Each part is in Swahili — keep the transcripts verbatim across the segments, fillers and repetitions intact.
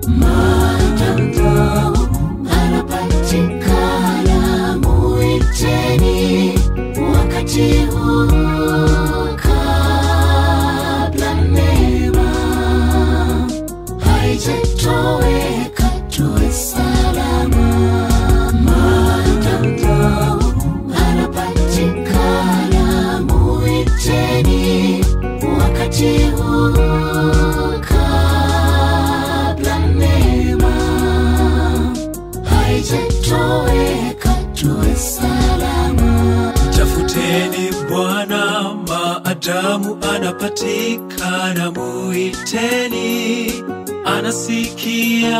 maadamu anapatikana, muiteni wakati huu kabla neema haijatoweka, tuwe salama. Maadamu anapatikana, muiteni wakati huu kabla neema haijatoweka, tuwe salama. Tafuteni Bwana maadamu anapatikana, muiteni, anasikia,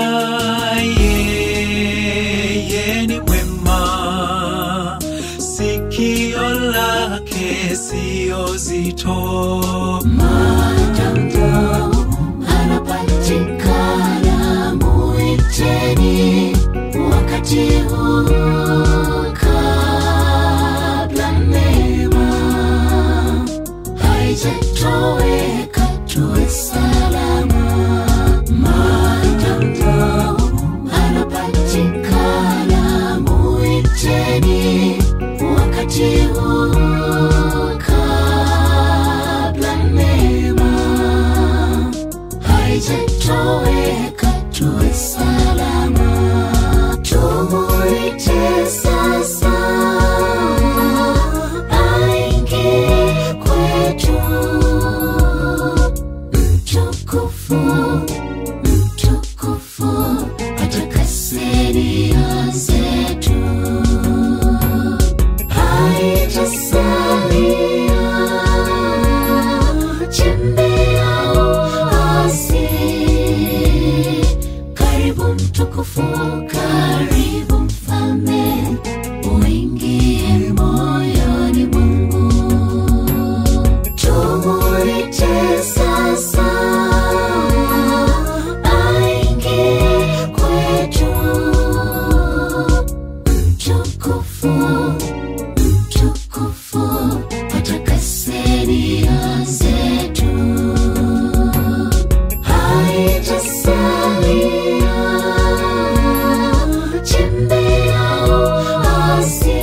yeye ni mwema, sikio lake sio zito. Maadamu anapatikana, muiteni wakati huu kabla neema haijatoweka, tuwe salama. Maadamu anapatikana, muiteni wakati huu kabla neema haijatoweka, tuwe salama. Tumuite sasa aingie kwetu, mtukufu, mtukufu atakase nia zetu, haitasalia chembe au hasi. Karibu mtukufu, karibu mfalme, uingie moyoni mwangu. Tumuite sasa aingie kwetu, mtukufu, mtukufu atakase nia zetu, haitasalia chembe au hasi.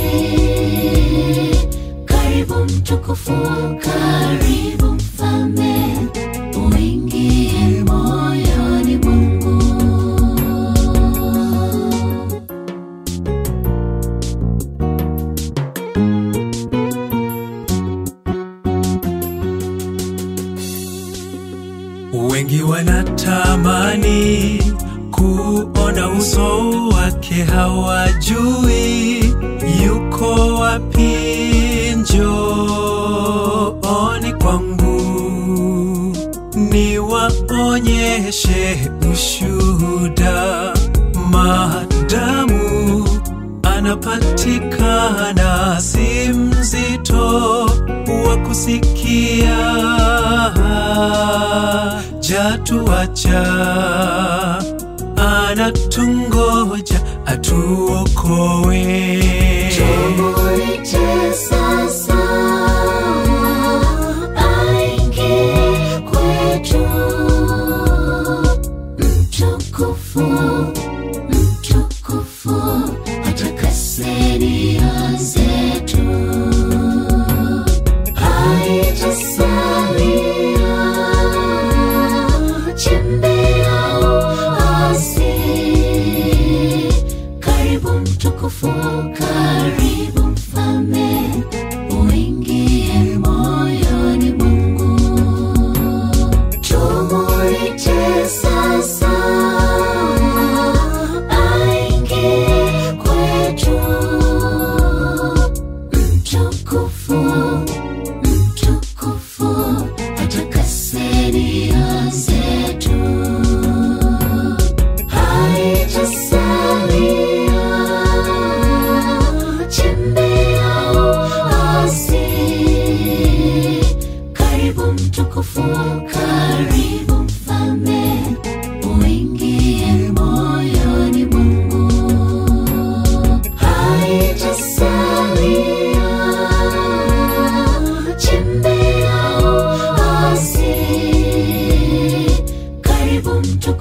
Karibu mtukufu, karibu mfalme, uingie moyoni mwangu. Wengi wanatamani kuona uso wake, hawajui yuko wapi. Njooni kwangu niwaonyeshe ushuhuda. Maadamu anapatikana, si mzito wa kusikia, jatuacha, anatungoja atuokoe. Tumuite sasa aingie kwetu, mtukufu, mtukufu atakase nia zetu, haitasalia chembe au hasi. Karibu mtukufu, karibu mfalme,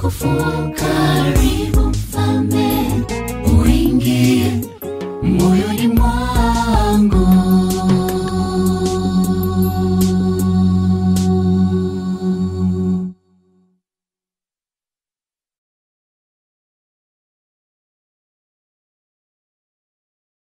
utukufu. Karibu mfalme